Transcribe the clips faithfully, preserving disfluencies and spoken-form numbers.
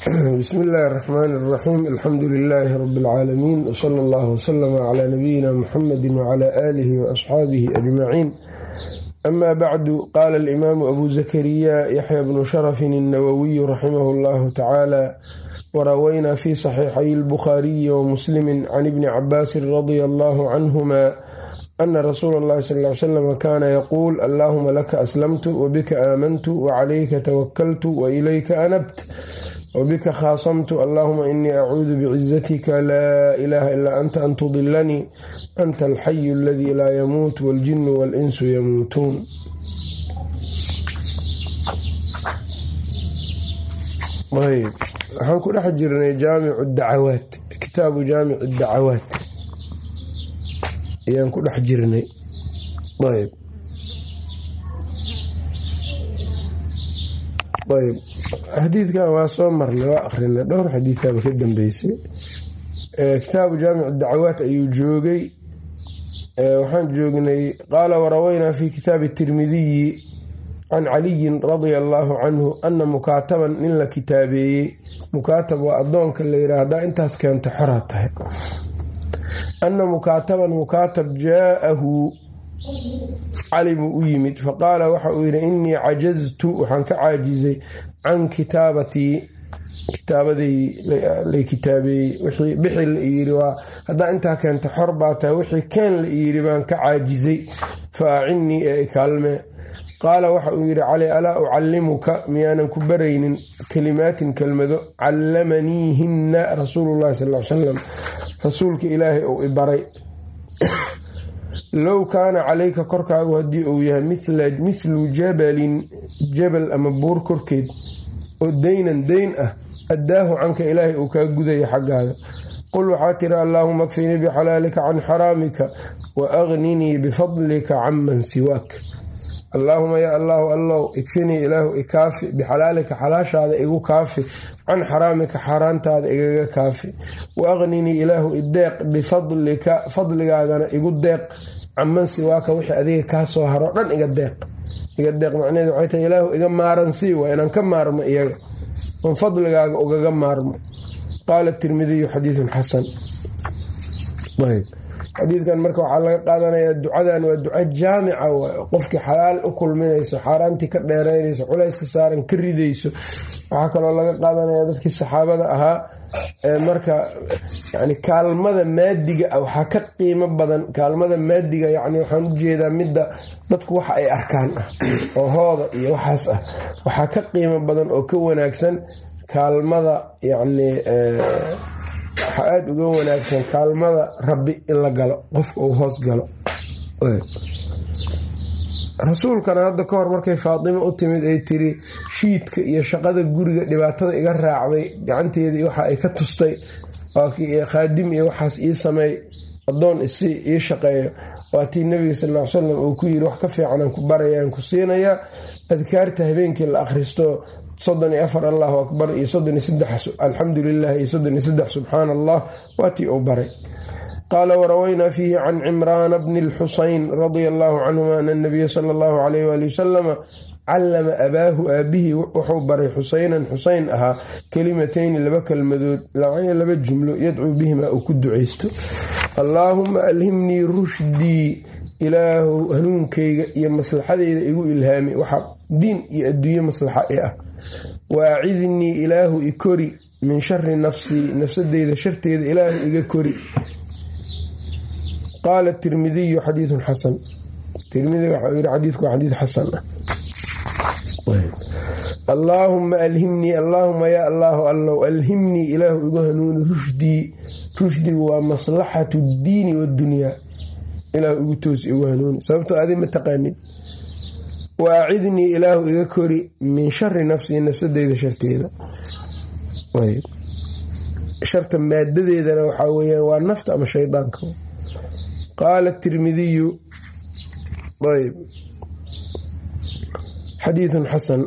بسم الله الرحمن الرحيم الحمد لله رب العالمين وصلى الله وسلم على نبينا محمد وعلى آله وأصحابه أجمعين. أما بعد، قال الإمام أبو زكريا يحيى بن شرف النووي رحمه الله تعالى: وروينا في صحيحي البخاري ومسلم عن ابن عباس رضي الله عنهما أن رسول الله صلى الله عليه وسلم كان يقول: اللهم لك أسلمت وبك آمنت وعليك توكلت وإليك أنبت وبك خاصمت، اللهم إني أعوذ بعزتك لا إله إلا أنت أن تضلني، أنت الحي الذي لا يموت والجن والإنس يموتون. طيب، waxaan ku dhex jirnay jaamicu dacawaat, kitaabu jaamicu dacawaat ayaan ku dhex jirnay. ayb ayb xadiidkan waa soo marnay, waa akrinay dhowr xadiidaba ka dambeysay. kitaabu jaamicu dacawaat ayuu joogay. waxaan joognay qaala: warawaynaa fi kitaabi tirmidiyi can caliyin radia allaahu canhu ana mukaataban nin la kitaabeeyey. mukaatab waa adoonka la yidhaha haddaa intaas keento xoraa tahay. ana mukaataban mukaatab jaa-ahu cali buu u yimid, faqaala waxa uu yidhi: innii cajaztu, waxaan ka caajizay can kitaabatii, kitaabaday lay kitaabeeyey. bixi la iyidhi waa haddaa intaa keento xor baa tahay, wixii keen la iyidhi baan ka caajizay, fa acinnii ee ikaalmee. qaala waxa uu yidhi cali: alaa ucallimuka, miyaanan ku baraynin kelimaatin kelmado callamaniihinna rasuulullahi sal l salam, rasuulka ilaahay uu i baray. low kaana calayka, korkaagu haddii uu yahay mithlu jabalin, jabal ama buur korkeed, oo daynan dayn ah, addaahu canka, ilaahay uu kaa gudaya xaggaaga. qul waxaa tiri: allaahuma akfinii bixalaalika can xaraamika wa agninii bifadlika canman siwaak. allaahuma yaa allaahu allow, ikfinii ilaahu ikaafi, bixalaalika xalaashaada igu kaafi, can xaraamika xaaraantaada igaga kaafi, wa agninii ilaahu ideeq, bifadlika fadligaagana igu deeq, canman siwaaka wixii adiga kaa soo haro dhan iga deeq. iga deeq macnaheedu waxay tahay ilaahu iga maaransii, waa inaan ka maarmo iyaga, oon fadligaaga ugaga maarmo. qaala tirmidiyu xadiidun xasan. xadiidkan marka waxaa laga qaadanayaa ducadan waa duco jaamica, qofkii xalaal u kulminayso, xaaraantii ka dheeraynayso, culayska saaran ka ridayso. waxaa kaloo laga qaadanaya dadkii saxaabada ahaa marka yani kaalmada maadiga ah waxaa ka qiimo badan kaalmada maadiga, yani waxaan ujeedaa midda dadku waxa ay arkaan ah oo hooda iyo waxaas ah, waxaa ka qiimo badan oo ka wanaagsan kaalmada, yani waxaa aada uga wanaagsan kaalmada rabbi in la galo, qofka uu hoos galo. rasuulkana hadda ka hor markay faatimo u timid ay tiri shiidka iyo shaqada guriga dhibaatada iga raacday, gacanteedii waxa ay ka tustay, khaadim iyo waxaas ii sameey, adoon isi ii shaqeeyo. waatii nabiga sal ll ly salam uu ku yidhi: wax ka fiicanaan ku barayaan ku siinayaa, adkaarta habeenkii la akhristo soddon iyo afar allahu akbar iyo soddon iyo saddex alxamdu lilah iyo soddon iyo saddex subxaana allah, waatii uu baray. qaala: warawaynaa fiihi can cimraana bni lxusayn radia allaahu canhuma ana nabiya sala allahu calayh waali wasalama callama abaahu, aabihii wuxuu baray xusaynan, xusayn ahaa, kelimatayni, laba kelmadood, laba jumlo, yadcuu bihima uu ku ducaysto. allaahuma alhimnii rushdii, ilaahu hanuunkayga iyo maslaxadeyda igu ilhaami, waxa diin iyo adduunye maslaxa i ah. wa acidnii, ilaahu i kori, min shari nafsii, nafsadeyda sharteeda ilaahu iga kori. qaala tirmidiyu xadiidun xasan. tirmidi waxau yidhi xadiidku waa xadiid xasan ah. allaahuma alhimnii, allaahuma yaa allaahu allow, alhimnii ilaahu igu hanuuni, rushdii, rushdigu waa maslaxatu ddiini waddunyaa, ilaahu igu toosi igu hanuuni, sababtoo adi ma taqaanid. wa acidnii, ilaahu iga kori, min shari nafsii, nafsadeyda sharteeda. sharta maadadeedana waxaa weyaan waa nafta ama shaydaanka. qaala tirmidiyu ayb xadiidun xasan.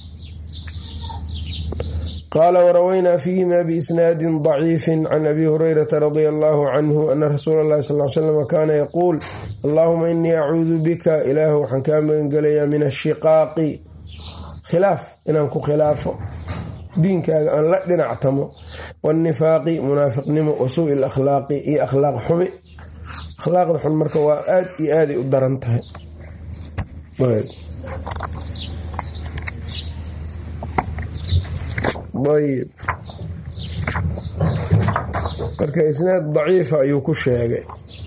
qaala: warawaynaa fiihima biisnaadin daciifin can abi hurayrata radia allaahu canhu ana rasuula allahi sal l slam kaana yaquul: allaahuma inii acuudu bika, ilaahu waxaan kaa magangelayaa min ashiqaaqi, khilaaf inaan ku khilaafo, diinkaaga aan la dhinactamo, waannifaaqi munaafiqnimo, wa suu'i alakhlaaqi iyo akhlaaq xumi. akhlaaqda xun marka waa aad iyo aaday u daran tahay. ayb marka isnaad daciifa ayuu ku sheegay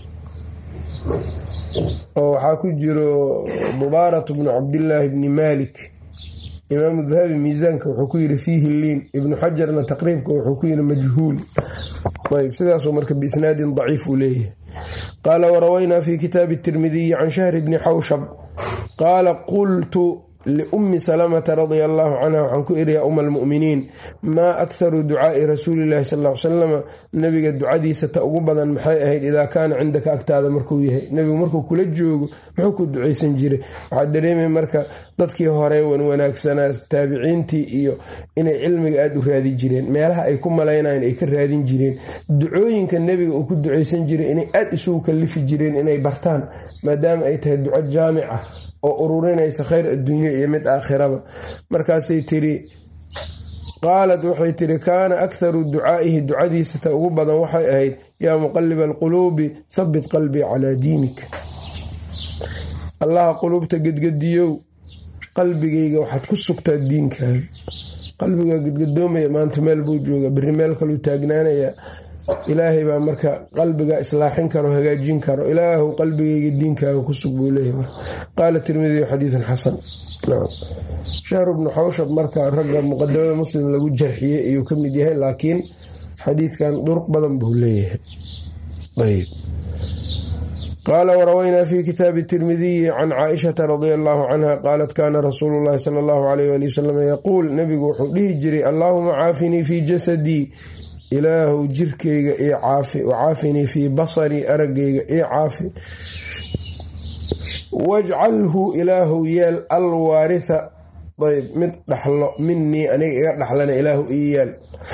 oo waxaa ku jiro Mubaarak bnu cabdillaahi bni Maalik. imaamu Dahabi miisaanka wuxuu ku yiri fiihi liin, ibnu xajarna taqriibka wuxuu ku yiri majhuul. ayb sidaasuu marka biisnaadin daciif uu leeyahay. qaala warawaynaa fi kitaabi tirmidiyi can shahri bni xawshab qaala qultu liummi salamata radia allaahu canha waxaan ku iri yaa uma almu'miniin maa akharu ducaa'i rasuulillahi sal ll ly salam, nebiga ducadiisa ta ugu badan maxay ahayd idaa kaana cindaka agtaada markuu yahay. nebigu markuu kula joogo muxuu ku ducaysan jiray? waxaa dareemay marka dadkii hore wan wanaagsanaa taabiciintii iyo inay cilmiga aada u raadi jireen, meelaha ay ku malaynayeen ay ka raadin jireen. ducooyinka nebiga uu ku ducaysan jiray inay aada isugu kalifi jireen inay bartaan, maadaama ay tahay duco jaamic ah oo ururinaysa khayr adduunyo iyo mid aakhiraba. markaasay tiri qaalad waxay tiri kaana akharu ducaa'ihi ducadiisa ta ugu badan waxay ahayd yaa muqaliba alquluubi habbit qalbii calaa diinik. allaha quluubta gedgediyow qalbigayga waxaad ku sugtaa diinkaaga. qalbiga gedgadoomaya maanta meel buu jooga, berri meel kaluu taagnaanaya. ilaahay baa marka qalbiga islaaxin karo, hagaajin karo. ilaahu qalbigayga diinkaaga ku sug buu leeyahay. qaala tirmidiyu xadiisun xasan. shahru bnu xawshab marka ragga muqadamada muslim lagu jarxiyey ayuu ka mid yahay, laakiin xadiidkan duruq badan buu leeyahay. ayb qaala warawaynaa fi kitaabi tirmidiyi can caaishata radia allaahu canha qaalat kaana rasuulu llahi sala allahu alayh ali wasalam yaquul, nebigu wuxuu dhihi jiray allaahuma caafinii fii jasadii, ilaahu jirkayga ii caafi, wacaafinii fii basarii araggayga ii caafi, wajcalhu ilaahu yeel alwaaritha ayb mid dhaxlo minii aniga iga dhaxlana ilaahu ii yeel.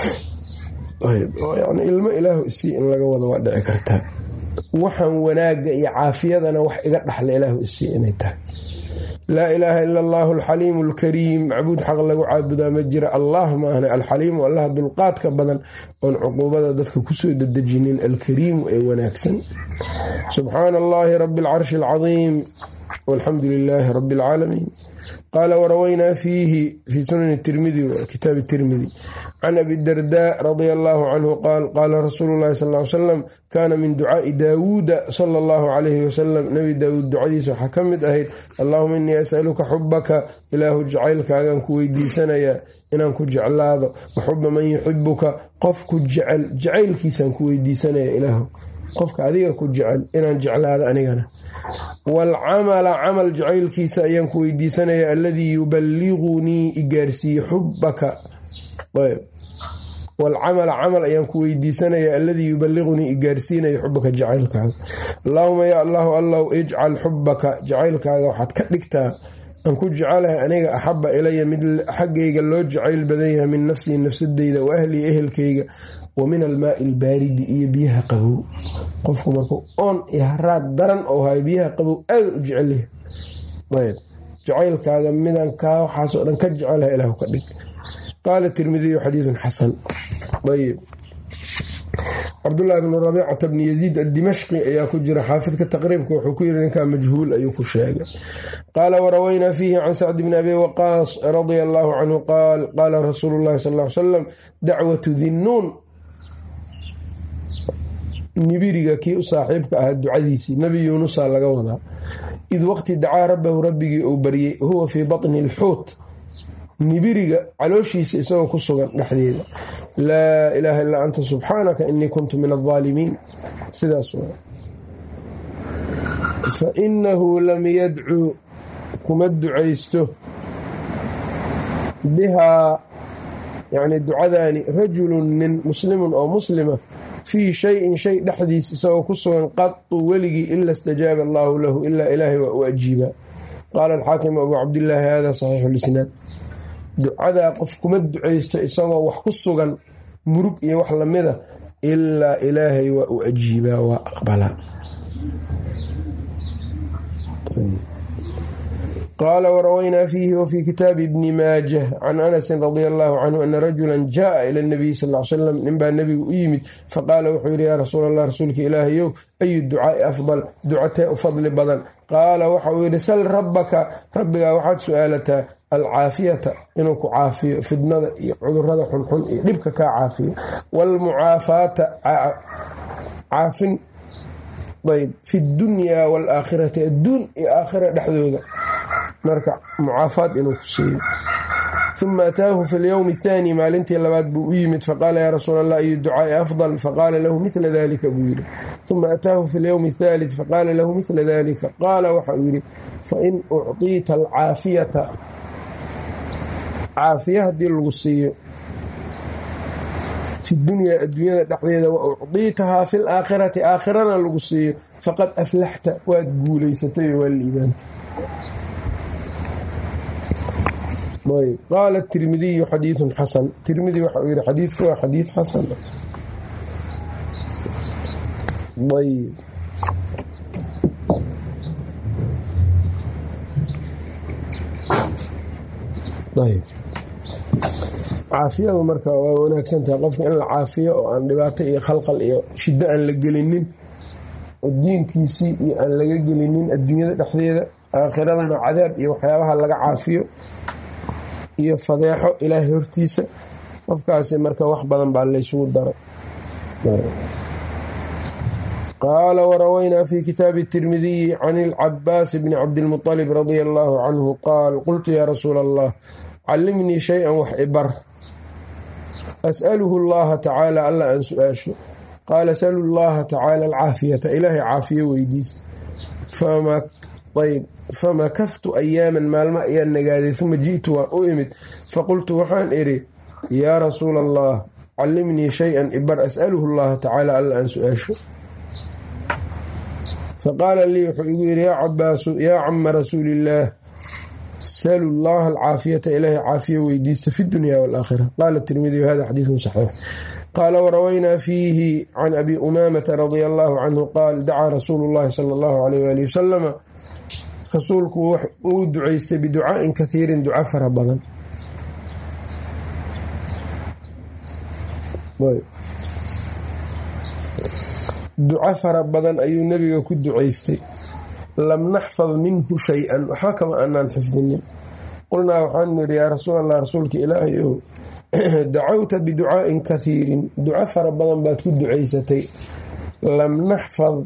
yani ilmo ilaahu isii in laga wado waa dhici kartaa. waxaan wanaaga iyo caafiyadana wax iga dhaxla ilaahu isii inay tahay. laa ilaaha ila allaahu alxaliimu alkariim, macbuud xaq lagu caabudaa ma jira allah maahna. alxaliimu allaha dulqaadka badan oon cuquubada dadka kusoo dedejinin, alkariimu ee wanaagsan. subxaana allaahi rabi alcarshi alcadiim walxamdu lilaahi rabi alcaalamiin. qaala warawaynaa fiihi fii sunani tirmidi kitaabi tirmidi can abi dardaa radia allaahu canhu qaal qaala rasuulu llahi sal ly salam kaana min ducaa'i daawuuda sala allahu calayhi wasalam, nebi daawuud ducadiisa waxaa ka mid ahayd allaahuma innii as'aluka xubaka, ilaahu jacaylkaagaan ku weydiisanayaa inaan ku jeclaado, wa xuba man yuxibuka, qof ku jecel jacaylkiisaan ku weydiisanaya ilaahu, qofka adiga ku jecel inaan jeclaado anigana. waalcamala camal jacaylkiisa ayaan ku weydiisanaya alladii yuballigunii igaarsiiye xubaka. waalcamala camal ayaan ku weydiisanaya alladii yuballigunii igaarsiinaya xubaka jacaylkaaga. allaahuma yaa allahu allow ijcal xubaka, jacaylkaaga waxaad ka dhigtaa aan ku jecelahay aniga axaba ilaya mid xaggayga loo jacayl badan yahay min nafsii nafsadeyda, wa ahlii ehelkayga, wa min almaai albaaridi iyo biyaha qabow. qofku markuu oon iyo haraad daran oo hayo biyaha qabow aada u jecelyahay. ayb jacaylkaaga midaan kaa waxaasoo dhan ka jecelahay ilaahu ka dhig. qaala tirmidiyu xadiidun xasan. ayb cabdullaahi bnu rabiicata bni yaziid addimashqi ayaa ku jira, xaafidka taqriibka wuxuu ku yiri ninkaa majhuul ayuu ku sheegay. qaala warawaynaa fiihi can sacd bni abi waqaas radia allaahu canhu qaal qaala rasuulu llahi sal ly salam dacwatu dinnuun, nibiriga kii u saaxiibka ahaa ducadiisii, nebi yuunusaa laga wadaa. id waqti dacaa rabbahu rabbigii uu baryey, huwa fii batni alxuut, nibiriga calooshiisa isagoo ku sugan dhexdeeda. laa ilaaha illaa anta subxaanaka inii kuntu min aldaalimiin. sidaas fa inahu lam yadcuu kuma ducaysto bihaa yani ducadaani rajulun nin muslimun oo muslima fii shayin shay dhexdiis isagoo ku sugan qatu weligii ila stajaaba allaahu lahu, ilaa ilaahay waa u ajiibaa. qaala alxaakimu abu cabdillaahi hada saxiixu lisnaad. ducadaa qof kuma ducaysto isagoo wax ku sugan murug iyo wax lamida, ilaa ilaahay waa u ajiibaa, waa aqbalaa. qaala warawaynaa fiihi wafii kitaabi ibni maajah can anasin radia allahu canhu ana rajulan jaaa ila nabiyi sal l slam ninbaa nebigu u yimid faqaala wuxuu yidhi yaa rasuul allah rasuulka ilaahayow ayu ducaai afdal ducatee u fadli badan qaala waxa uu yidhi sal rabbaka rabbigaa waxaad su-aalataa alcaafiyata inuu ku caafiyo fidnada iyo cudurada xunxun iyo dhibka kaa caafiyo waalmucaafaata caafin ayb fi dunyaa waalaakhirati adduun iyo aakhira dhexdooda marka mucaafaad inuu ku siiyo uma ataahu fi lyowmi athaani maalintii labaad buu u yimid faqaala yaa rasuul allah ayu ducaai afdal faqaala lahu midla dalika buu yidhi uma ataahu fi lyowmi athaalid faqaala lahu midla dalika qaala waxa uu yidhi fain ucطiita alcaafiyata caafiya haddii lagu siiyo fi dunyaa adduunyada dhexdeeda wa ucdiitahaa fi laakhirati aakhirana lagu siiyo faqad aflaxta waad guulaysatay oo waa liibaantay. qaala tirmidiyu xadiiثun xasan tirmidi waxa uu yihi xadiidku waa xadiid xasan. ayb ayb caafiyadu marka waa wanaagsantahay qofka in la caafiyo oo aan dhibaato iyo khalqal iyo shiddo aan la gelinin oo diinkiisii iyo aan laga gelinin adduunyada dhexdeeda aakhiradana cadaab iyo waxyaabaha laga caafiyo iyo fadeexo ilaahay hortiisa qofkaasi marka wax badan baa laysugu daray. qaala warawaynaa fi kitaabi tirmidiyi can ilcabaas bni cabdilmuطalib radia allaahu canhu qaal qultu yaa rasuula allah callimnii shay-an wax ibar as'aluhu allaha tacaala alla aan su-aasho qaala salu llaha tacaala alcaafiyata ilaahay caafiyo weydiista ayb famakaftu ayaaman maalmo ayaan nagaaday uma ji'tu waan u imid faqultu waxaan idhi yaa rasuula allah callimnii shay-an ibar as'aluhu allaha tacaala alla aan su-aasho faqaala lii wuxuu igu yidhi yaa cabaasu yaa cama rasuuliillaah salu llaha alcaafiyata ilaahay caafiyo weydiista fi dunya waalaakhira. qaala tirmidiyu hada xadiidun saxiix. qaala warawaynaa fiihi can abi umaamata radia allaahu canhu qaal dacaa rasuulu llahi sala allahu alayh waali wasalama rasuulku uu ducaystay biducaa'in kahiirin duca fara badan. duco fara badan ayuu nebiga ku ducaystay lam naxfad minhu shay-an waxba kama aanaan xifdinin. qulnaa waxaanu nidhi yaa rasuul allah rasuulka ilaahay ow dacawta biducaa'in kahiirin duco fara badan baad ku ducaysatay lam naxfad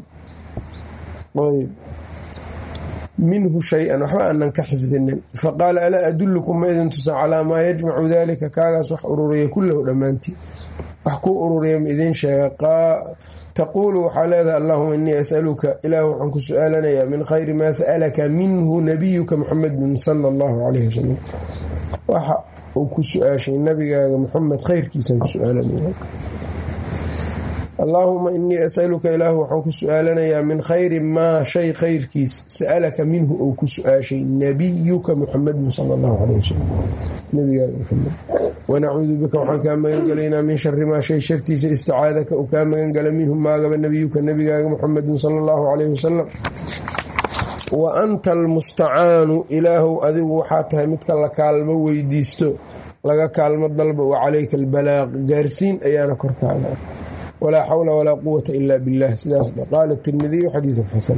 minhu shay-an waxba aanan ka xifdinin. faqaala alaa adullukum ma idin tusa calaa maa yajmacu daalika kaagaas wax ururiya kullahu dhammaantii wax kuu ururiya ma idiin sheega taquulu waxaa leedahay allahuma innii as'aluka ilaah waxaan ku su-aalanayaa min khayri maa sa'alaka minhu nabiyuka muxamedin sala allahu calayhi wasalam waxa uu ku su-aashay nabigaaga muxamed khayrkiisaan ku su-aalanaya. allaahuma innii as'aluka ilaahu waxaan ku su-aalanayaa min khayri maa shay khayrkiis sa'alaka minhu ou ku su-aashay nabiyuka muxamedin sala allahu calayhi wasalam nabigaaga muxamed wanacuudu bika waxaan kaa magan galaynaa min shari maa shay shartiisa isticaadaka uu kaa magan gala minhu maagaba nabiyuka nabigaaga muxamedin sala allahu calayhi wasalam. wa anta almustacaanu ilaahu adigu waxaa tahay midka la kaalmo weydiisto laga kaalmo dalba wa calayka albalaaq gaarsiin ayaana korkaaga walaa xawla walaa quwata ila billah sidaas qaala tirmidiyu xadiisun xasan.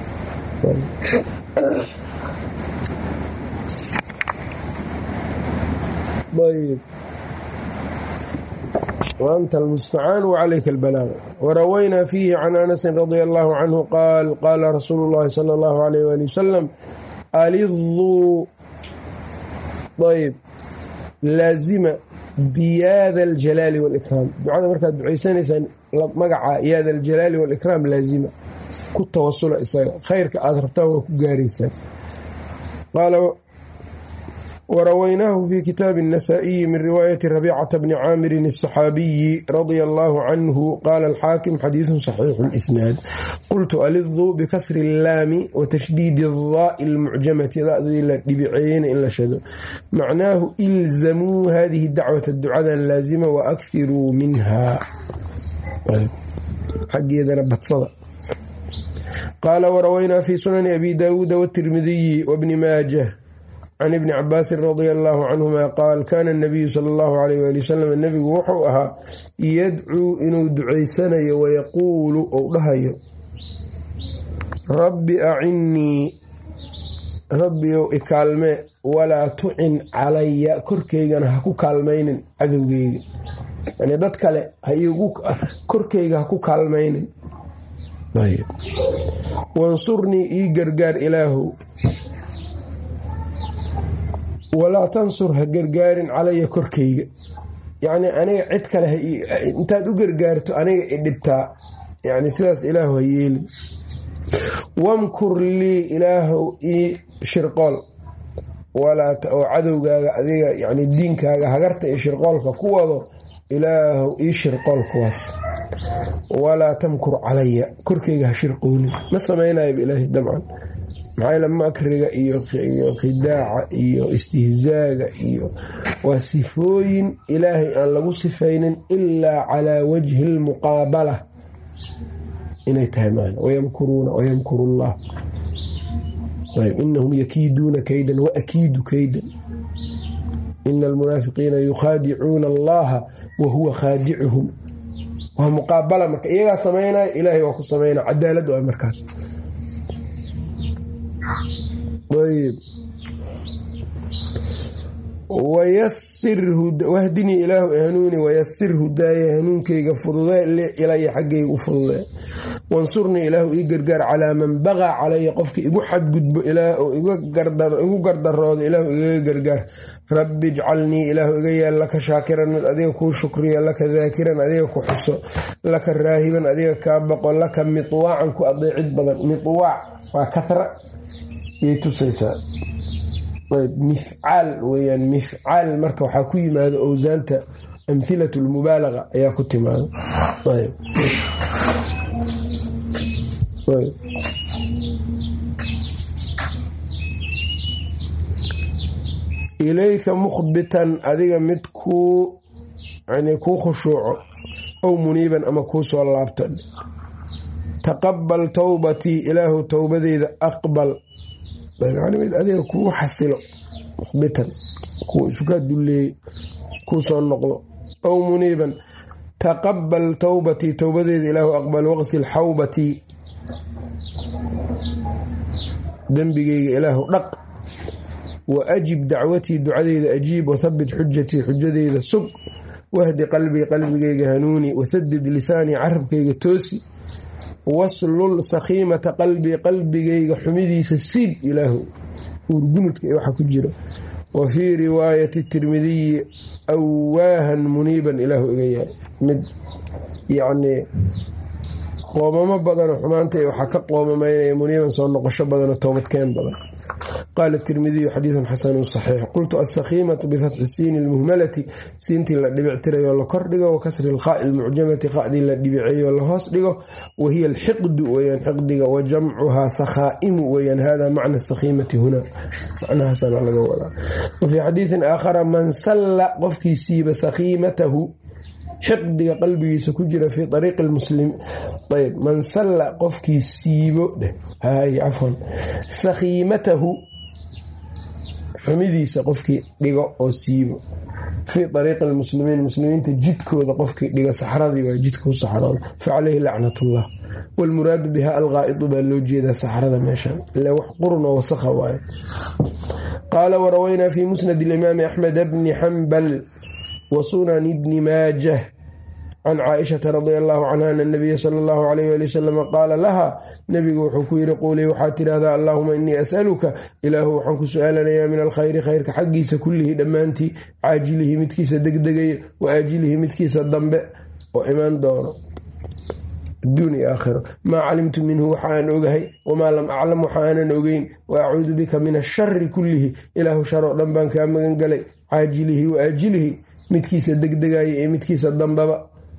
ayb وأنت المستعان وعليك البلاغ. وروينا فيه عن أنس رضي الله عنه قال قال رسول الله صلى الله عليه وآله وسلم ألظوا طيب لازمة بياذا الجلال والإكرام دعاء مركز دعيسان مقع ياذا الجلال والإكرام لازمة كنت توصل إساء خيرك أذربته وكجاريسا. قال ورويناه في كتاب النسائي من رواية ربيعة بن عامر الصحابي رضي الله عنه قال الحاكم حديث صحيح الإسناد. قلت ألظوا بكسر اللام وتشديد الضاء المعجمة لبعين إلا شذو معناه إلزموا هذه الدعوة الدعاء اللازمة وأكثروا منها حقي إذا نبت صدق. قال وروينا في سنن أبي داود والترمذي وابن ماجه can ibni cabaasin radia allaahu canhuma qaal kaana anabiyu sala allahu calayh waali wasalam nebigu wuxuu ahaa yadcuu inuu ducaysanayo wayaquulu ou dhahayo rabbi acinnii rabbiyow ikaalmee walaa tucin calaya korkaygana ha ku kaalmaynin cadowgeyga yani dad kale korkayga ha ku kaalmaynin wansurnii ii gargaar ilaahow walaa tansur ha gargaarin calaya korkayga yacni aniga cid kale intaad u gargaarto aniga i dhibtaa yani sidaas ilaahu ha yeelin wamkur lii ilaahow ii shirqool oo cadowgaaga adiga yani diinkaaga hagarta iyo shirqoolka ku wado ilaahow ii shirqool kuwaas walaa tamkur calaya korkayga ha shirqoolin ma samaynayo ilaahay dabcan maxaa ila makriga iyo khidaaca iyo istihzaaga iyo waa sifooyin ilaahay aan lagu sifaynin ilaa calaa wajhi lmuqaabala inay tahay maan wayamkuruuna wayamkuru llah ayb inahum yakiiduuna kaydan waakiidu kaydan ina almunaafiqiina yukhaadicuuna allaha wa huwa khaadicuhum waa muqaabala marka iyagaa samaynaya ilaahay waa ku samaynaya cadaalad waa markaas ayb wahdinii ilaahu hanuuni wayasir hudaaya hanuunkayga fududee ilaya xaggayga u fududee wansurnii ilaahu ii gargaar calaa man bagaa calaya qofka igu xadgudbo igu gardarooda ilaahu igaga gargaar rabbi ijcalnii ilaahu iga yaal laka shaakiran mid adiga kuu shukriya laka daakiran adiga ku xuso laka raahiban adiga kaa baqo laka mitwaacan ku adeecid badan mitwaac waa kahra yay tusaysaa mifcaal weyaan mifcaal marka waxaa ku yimaado owsaanta amhilatu lmubaalaga ayaa ku timaado ilayka mukhbitan adiga mid kuu yani kuu khushuuco ow muniiban ama kuu soo laabta taqabal towbatii ilaahu towbadeyda aqbal mid adiga kuu xasilo mukhbitan kuu isukaa dulleeyey kuu soo noqdo ow muniiban taqabal towbatii towbadeeda ilaahu aqbal waqsil xawbatii dembigeyga ilaahu dhaq wa ajib dacwatii ducadeyda ajiib wathabbit xujatii xujadeyda sug wahdi qalbii qalbigeyga hanuuni wasadid lisaanii carabkayga toosi waslul sakhiimata qalbii qalbigayga xumidiisa siib ilaahu uurgunudka ee waxa ku jiro wa fii riwaayati tirmidiyi awaahan muniiban ilaahu iga yahay mid yacnii qoomamo badanoo xumaanta ee waxaa ka qoomamaynaya muniiban soo noqosho badanoo toobadkeen badan qaala tirmidiyu xadiidun xasanun saxiix qultu alsakhiimatu bifatxi siini lmuhmalati siintii la dhibictirayoo la kordhigo wa kasri lkhaa'i lmucjamati qa'dii la dhibiceeyoo la hoos dhigo wa hiya alxiqdu weyaan xiqdiga wa jamcuhaa sakhaa'imu weyaan hada macna sakhiimati hunaa macnahaasana laga wadaa wa fii xadiidin aakhara man salla qofkii siiba sakhiimatahu xiqdiga qalbigiisa ku jira fii ariiqi muslim ayb man salla qofkii siibo dheh hay cafwan sakhiimatahu xumidiisa qofkii dhigo oo siibo fii ariiqi lmuslimiin muslimiinta jidkooda qofkii dhiga saxradii waa jidka u saxrooda fa caleyhi lacnatullah waalmuraadu biha alqaa'idu baa loo jeedaa saxrada meeshan ila wax qurun oo wasakha waaye qaala warawaynaa fii musnad alimaami axmed bni xambal wsunan bni maajah can caaishata radia allaahu canha ana nabiya sala allahu calayh waali wasalam qaala laha nebigu wuxuu ku yidhi quulii waxaad tidhaahdaa allaahuma innii as'aluka ilaahu waxaan ku su-aalanayaa min alkhayri khayrka xaggiisa kullihi dhammaantii caajilihi midkiisa degdegaya wa aajilihi midkiisa dambe oo imaan doono adduun iyo aakhiro maa calimtu minhu waxa aan ogahay wamaa lam aclam waxa aanan ogeyn wa acuudu bika min ashari kullihi ilaahu shar oo dhan baan kaa magan galay caajilihi wa aajilihi midkiisa degdegaya iyo midkiisa dambaba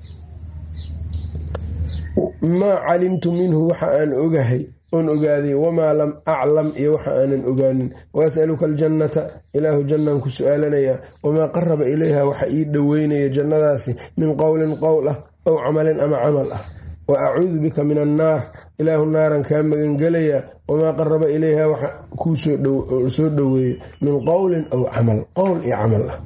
maa calimtu minhu waxa aan ogahay oon ogaaday wamaa lam aclam iyo waxa aanan ogaanin waasaluka aljannata ilaahu jannaan ku su-aalanayaa wamaa qaraba ilayha waxa ii dhoweynaya jannadaasi min qowlin qowl ah aw camalin ama camal ah wa acuudu bika min annaar ilaahu naaran kaa magangelayaa wamaa qaraba ilayha waxa kuu soo dhoweeyo min qowlin aw camal qowl iyo camal ah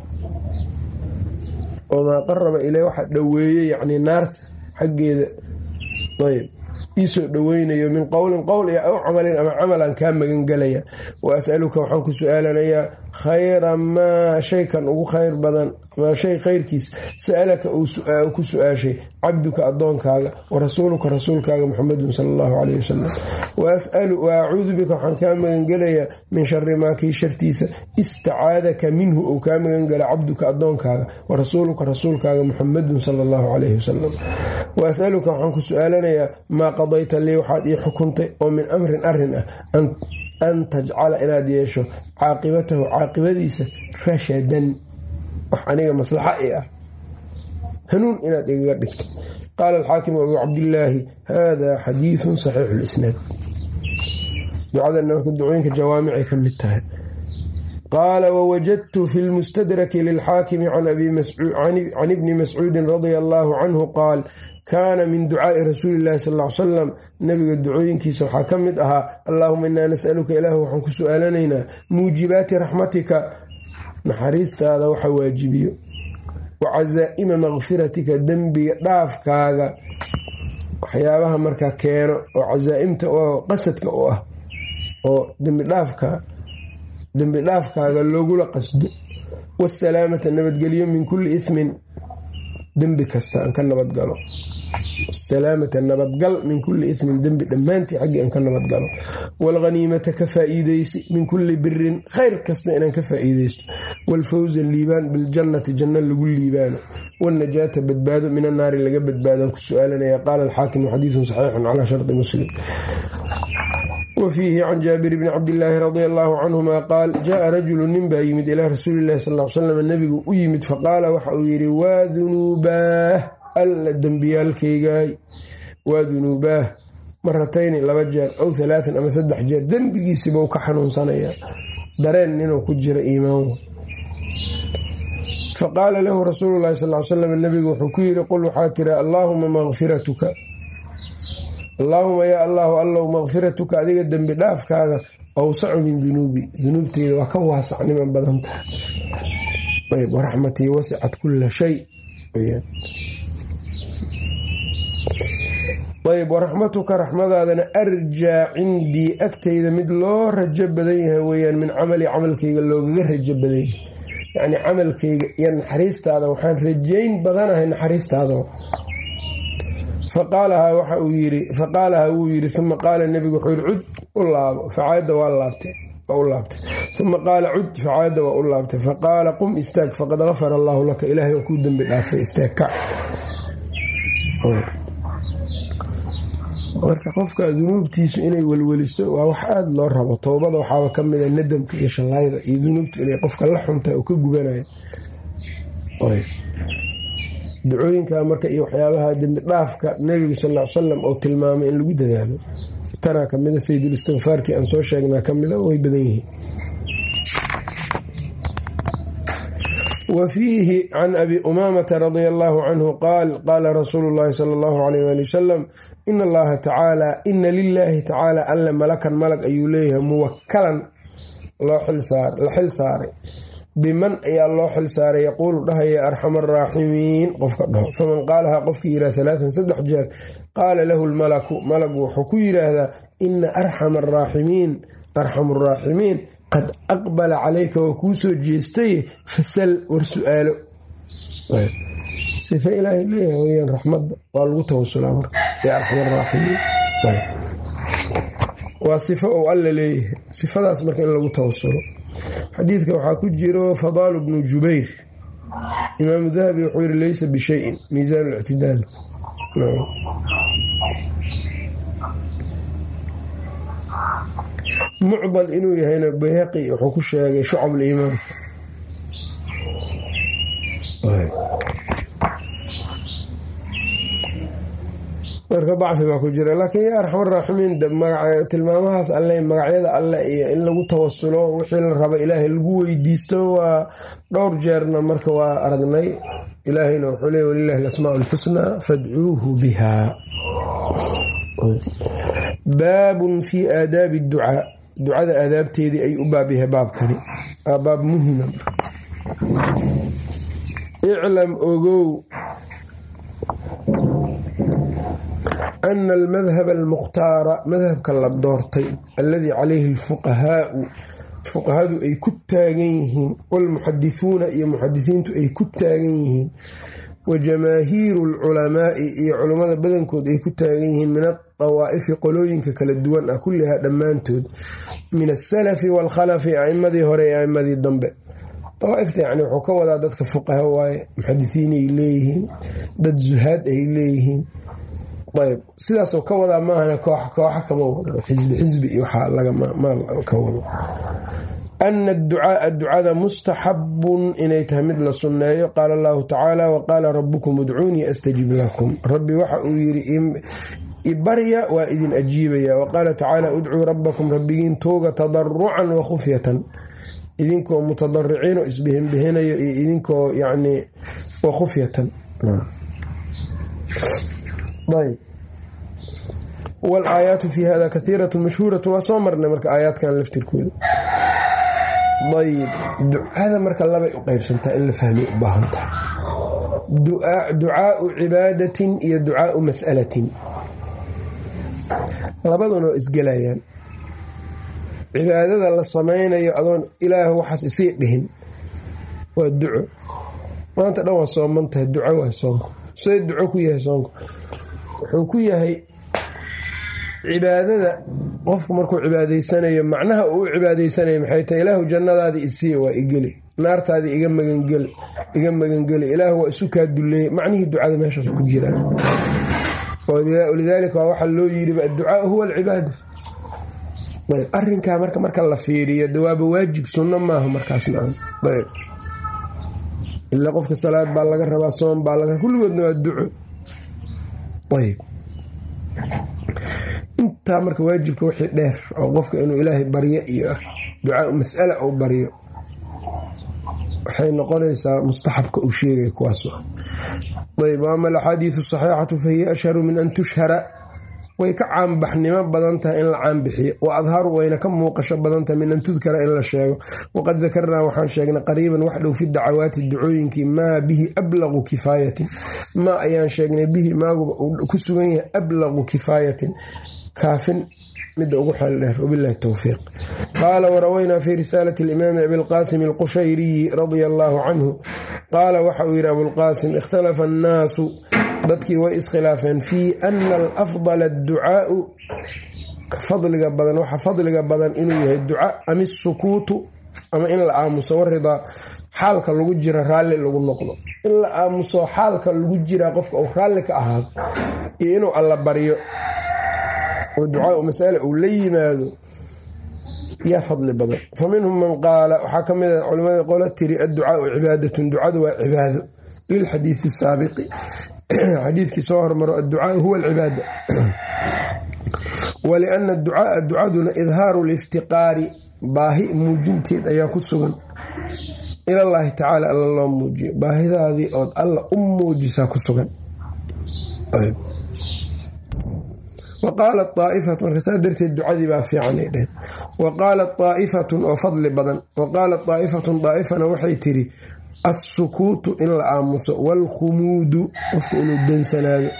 wamaa qaraba ilayha waxa dhoweeye yacnii naarta xaggeeda ayb iisoo dhoweynayo min qowlin qowl iyo aw camalin ama camalan kaa magangelaya wa as'aluka waxaan ku su-aalanayaa khayra maa shaykan ugu khayr badan maa shay khayrkiis sa'alaka uu ku su-aashay cabduka addoonkaaga wa rasuuluka rasuulkaaga muxamedun sala allahu calayh wasalam wa acuudu bika waxaan kaa magangelayaa min shari maa kii shartiisa istacaadaka minhu ou kaa magangela cabduka addoonkaaga wa rasuuluka rasuulkaaga muxamedun sala allahu calayhi wasalam wa as'aluka waxaan ku su-aalanayaa maa qadayta lii waxaad ii xukuntay oo min amrin arrin ah an tajcala inaad yeesho caaqibatahu caaqibadiisa rashadan wax aniga maslaxa i ah hanuun inaad igaga dhigto. qaala alxaakimu abuu cabdillaahi hada xadiidun saxiixu lisnaad. ducadana marka ducooyinka jawaamicay ka mid tahay. qaala wawajadtu fi lmustadraki lilxaakimi can ibni mascuudin radia allaahu canhu qaal kaana min ducaa'i rasuuli illahi sal ll salam nabiga ducooyinkiisa waxaa ka mid ahaa allaahuma inaa nas'aluka ilaahu waxaan ku su-aalanaynaa muujibaati raxmatika naxariistaada waxa waajibiyo wa casaa'ima makfiratika dembiga dhaafkaaga waxyaabaha markaa keeno oo casaa'imta oo qasadka u ah oo dembidhaafka dembi dhaafkaaga loogula qasdo wasalaamata nabadgelyo min kulli ismin dembi kasta aan ka nabadgalo salaamata nabadgal min kulli ismin dembi dhammaantii xaggii aan ka nabadgalo waalghaniimata ka faa'iidaysi min kulli birin khayr kasta inaan ka faa'iidaysto waalfawza liibaan biljannati janno lagu liibaano waalnajaata badbaado min annaari laga badbaadaan ku su-aalanaya. qaala alxaakimu xadiidun saxiixun calaa sharti muslim. wfiihi can jaabir bni cabdillaahi radia allaahu canhuma qaal jaءa rajulu nin baa yimid ilaa rasuuli illahi sal l slam nebigu u yimid faqaala waxa uu yidhi waa dunuubaah alla dembiyaalkaygaay waa dunuubaah maratayni laba jeer aw alaaan ama saddex jeer dembigiisiba u ka xanuunsanayaa dareen inuu ku jiro iimaan. faqaala lahu rasuulu llahi sal l slam nebigu wuxuu ku yidhi qul waxaa tira allaahuma makfiratuka allaahuma yaa allaahu allow makfiratuka adiga dembi dhaafkaaga awsacu min dunuubi dunuubteyda waa ka waasacnimo badan tahay ayb waraxmatii wasicat kulla shay ayb waraxmatuka raxmadaadana arjaa cindii agteyda mid loo rajo badan yahay weyaan min camali camalkayga loogaga rajo badan yahay yacnii camalkayga iyo naxariistaada waxaan rajayn badanahay naxariistaada. faqaalahaa waxa uu yiri faqaalahaa wuu yidhi uma qaala nebigu wuxuu yidhi cud u laabo facaada waa laabtay waa u laabtay uma qaala cud facaada waa u laabtay faqaala qum istaag faqad gafara allaahu laka ilaahay waa kuu dembi dhaafay istaag kac. marka qofka dunuubtiisu inay welweliso waa wax aada loo rabo. towbada waxaaba ka mida nadamka iyo shallaayda iyo dunuubtu inay qofka la xuntahay oo ka gubanayo. ducooyinka marka iyo waxyaabaha dembi dhaafka nebiga sal l salam oo tilmaamay in lagu dadaalo tanaa kamida saydul istikfaarkii aan soo sheegnaa kamida way badan yihiin. wa fiihi can abi umaamata radia allaahu canhu qaal qaala rasuulu llaahi sala allahu alayh waali wasalam ina allaha tacaala ina lilaahi tacaala alla malakan malag ayuu leeyahay muwakalan loo la xil saaray biman ayaa loo xil saaray yaquulu dhahaya arxam araaximiin qofka dhaho faman qaalahaa qofkii yidhaha alaaan saddex jeer qaala lahu lmalaku malagu wuxuu ku yidhaahdaa ina arxam araaximiin arxamu araaximiin qad aqbala calayka waa kuu soo jeestay fasal war su-aalo. sifa ilaahay leeyahay weyaan raxmadda waa lagu tawasulaa marka ee arxam araaximiin waa sifo ou alla leeyahay sifadaas marka in lagu tawasulo. xadiidka waxaa ku jiro fadaalu bnu jubayr imaamu dahabi wuxuu yiri laysa bishayin miisaan lictidaal. mucdal inuu yahayna bayhaqi wuxuu ku sheegay shucab liimaan. marka dacfi baa ku jira laakiin yaa arxam araaximiin tilmaamahaas alle magacyada alle iyo in lagu tawasulo wixii la raba ilaahay lagu weydiisto waa dhowr jeerna marka waa aragnay ilaahayna wuxuu leey walilahi alasmaa alxusnaa fadcuuhu biha. baabun fii aadaabi ducaa, ducada aadaabteedii ay u baab yahay baabkani. aa baab muhima. iclam ogow ana almadhab almukhtaara, madhabka la doortay, alladii calayhi alfuqahaau, fuqahadu ay ku taagan yihiin, walmuxadithuuna iyo muxadisiintu ay ku taagan yihiin, wa jamaahiiru alculamaa'i iyo culammada badankood ay ku taagan yihiin, min adawaa'ifi qolooyinka kala duwan ah kullihaa dhammaantood, min asalafi waalkhalafi, a'imadii hore ee a'immadii dambe. dawaa'ifta yacni wuxuu ka wadaa dadka fuqaha waaye, muxadisiin ay leeyihiin, dad zuhaad ay leeyihiin. ayb sidaasoo ka wadaa maahana koox kooxa kama wado, xisbi xisbi iyo waxaa lagama ka wado. ana adducaaa ducada mustaxabun inay tahay mid la sunneeyo. qaala allahu tacaala waqaala rabukum udcuunii astajib lakum, rabbi waxa uu yidhi ibarya waa idin ajiibaya. waqaala tacaala udcuu rabbakum, rabbigiin tooga tadarucan wa khufyatan, idinkoo mutadariciinoo isbihinbihinayo iyo idinkoo yani wa khufyatan. ayb walaayaatu fi hada kaiirat mashhuuratu, waa soo marnay marka aayaadkan laftirkooda. ayb ducada marka labay u qeybsantaa in la fahmay u baahan tahay. ducaau cibaadatin iyo ducaau mas'alatin, labaduna waa isgelayaan. cibaadada la samaynayo adoon ilaah waxaas isii dhihin waa duco. maanta dhan waa sooman tahay, duco waa soonku. say duco ku yahay soonku? wuxuu ku yahay cibaadada qofku markuu cibaadaysanayo, macnaha uu u cibaadaysanayo maxay tahay? ilaahu jannadaadii isii waa igeli, naartaadii iga magangeli iga magangeli ilaahu waa isu kaa duleeyey. macnihii ducada meeshaas ku jiraan. walidaalika waa waxaa loo yidhiba adducaau huwa alcibaada. ayb arrinkaa marka marka la fiiriyo dawaaba waajib, sunno maaha markaasna. ayb ilaa qofka salaad baa laga rabaa, soon baa laga rabaa, kulligoodna waa duco. ayb intaa marka waajibka wixii dheer oo qofka inuu ilaahay baryo iyo ah, ducaa mas'ala uu baryo, waxay noqonaysaa mustaxabka uu sheegay kuwaas. ayb ama alaxaadiisu saxiixatu fahiya ashharu min an tushhara, way ka caanbaxnimo badan tahay in la caanbixiyo. wa adharu wayna ka muuqasho badan tahay min an tudkara in la sheego. waqad dakarnaa waxaan sheegnay qariiban wax dhow fi dacawaati ducooyinkii maa bihi ablaqu kifaayatin, maa ayaan sheegnay bihi maaguba uu ku sugan yahay ablaqu kifaayatin, kaafin midda ugu xeel dheer. wabilahi towfiiq. qaala warawaynaa fi risaalati alimaami abilqaasim alqushayriyi radia allaahu canhu qaala waxa uu yidhi abulqaasim ikhtalafa annaasu, dadkii way iskhilaafeen fii ana alafdala adducaau, ka fadliga badan waxa fadliga badan inuu yahay duca ama isukuutu, ama in la aamuso, waridaa xaalka lagu jira raalli lagu noqdo. in la aamuso xaalka lagu jiraa qofka uu raalli ka ahaado, iyo inuu alla baryo oo ducaau mas'ala uu la yimaado yaa fadli badan. fa minhum man qaala, waxaa ka mid a culimmada qola tiri adducaau cibaadatun, ducadu waa cibaado, lilxadiidi saabiqi, xadiidkii soo hormaro adducaau huwa alcibaada. waliana ducaaa ducaduna idhaaru liftiqaari, baahi muujinteed ayaa ku sugan, ilallaahi tacaala alla loo muujiyo, baahidaadii ood alla u muujisaa ku sugan. wa qaalat aa'ifatun, markasaa darteed ducadii baa fiicanay dheheen. wa qaalat aa'ifatun oo fadli badan. wa qaalat aa'ifatun, daa'ifana waxay tiri assukuutu in la aamuso, waalkhumuudu qofka inuu dansanaado,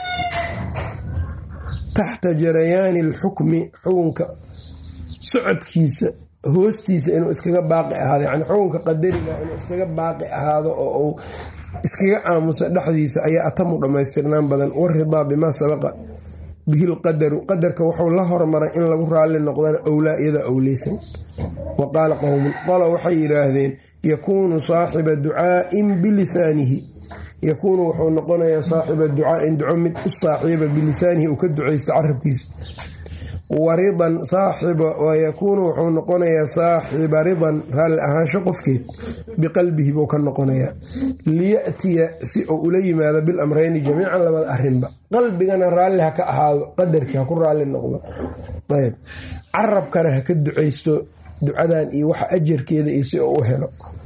taxta jarayaani alxukmi, xukunka socodkiisa hoostiisa inuu iskaga baaqi ahaado, yani xukunka qadariga inuu iskaga baaqi ahaado oo uu iskaga aamuso dhexdiisa ayaa atamu dhammaystirnaan badan. waridaa bimaa sabaqa bihi lqadaru, qadarka wuxuu la hormaray in lagu raalli noqdana owlaa iyada owleysan. wa qaala qowmun, qola waxay yidhaahdeen yakuunu saaxiba ducaa'in bilisaanihi, yakuunu wuxuu noqonayaa saaxiba ducaa'in duco mid u saaxiiba bilisaanihi uu ka ducaysta carabkiisa. waridan saaxiba wayakuunu wuxuu noqonayaa saaxiba ridan raalli ahaansho qofkeed biqalbihi buu ka noqonayaa. liya'tiya si uu ula yimaado bilamrayni jamiican labada arrinba, qalbigana raalli ha ka ahaado, qadarkii ha ku raalli noqdo. ayb carabkana ha ka ducaysto ducadan iyo waxa ajarkeeda iyo si uu u helo.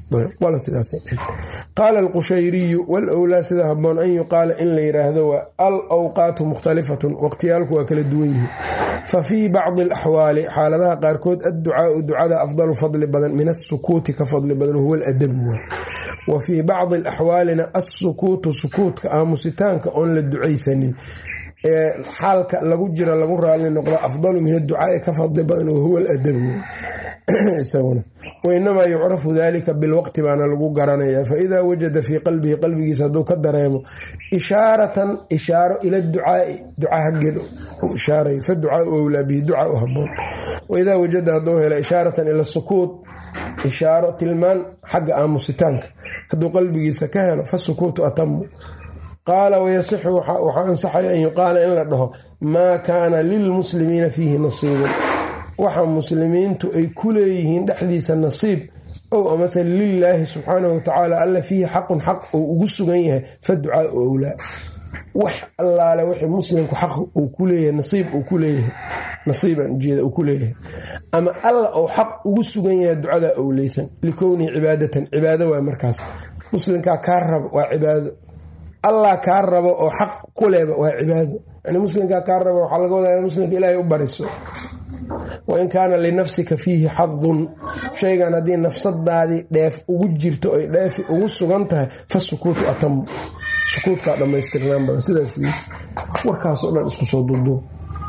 wala sidaas qaala al-Qushayri wal awla sida haboon an yuqaala in la yiraahdo wa al awqatu mukhtalifatun waqtiyalku waa kala duwan yihiin fa fi ba'd al ahwali xaaladaha qaarkood ad-du'a du'ada afdalu fadli badan min as-sukuti ka fadli badan huwa al-adab wa fi ba'd al ahwalina as-sukutu sukutka amusitaanka on la ducaysanin xaalka lagu jira lagu raali noqdo afdalu min ad-du'a ka fadli badan huwa al-adab سونا وإنما يعرف ذلك بالوقت معنا لغو قرانيا فإذا وجد في قلبه قلبه صدو كدريمو إشارة إشارة إلى الدعاء دعاء حقه إشارة فالدعاء أولى به دعاء هبون وإذا وجد هدوه إلى إشارة إلى السكوت إشارة المال حق آموستانك هدو قلبه سكهل فالسكوت أتم قال ويصح وحانصح أن يقال إن لده ما كان للمسلمين فيه نصيب waxa muslimiintu ay ku leeyihiin dhaxdiisa nasiib oo amasal lillahi subhanahu wa ta'ala alla fihi haqqun haqq oo ugu sugan yahay fa du'a awla wax allaala wixii muslimku xaq uu ku leeyahay nasiib uu ku leeyahay nasiiban jeeda uu ku leeyahay ama alla oo xaq ugu sugan yahay ducada awleysan likooni cibaadatan cibaada waa markaas muslimka ka rab waa cibaado alla ka rabo oo xaq ku leeba waa cibaado yani muslimka ka rabo waxa laga wadaa muslimka ilaahay u bariso وإن كان لنفسك فيه حظ شيئا هذه نفس الدادي داف وجرت أي داف وسجنتها فالسكوت أتم سكوت كذا ما يستغنى بس سيدا فيه وركاس الله اسمه صدود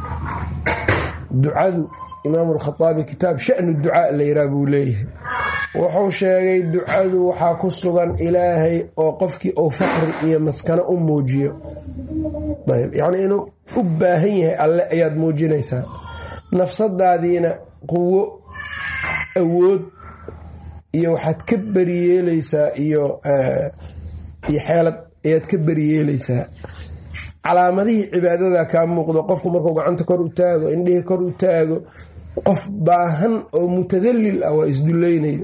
دعاء إمام الخطابي كتاب شأن الدعاء اللي يرابو ليه وحو شيء الدعاء وحاكو السجن إلهي أو قفك أو فقر إيا مسكنة أم موجية طيب يعني إنه أباهيه الله أياد موجينيسا nafsadaadiina quwo awood iyo waxaad ka bariyeelaysaa iyo iyo xeelad ayaad ka bariyeelaysaa calaamadihii cibaadada ka muuqdo qofku markuu gacanta kor u taago indhihi kor u taago qof baahan oo mutadallil ah waa isdulaynayo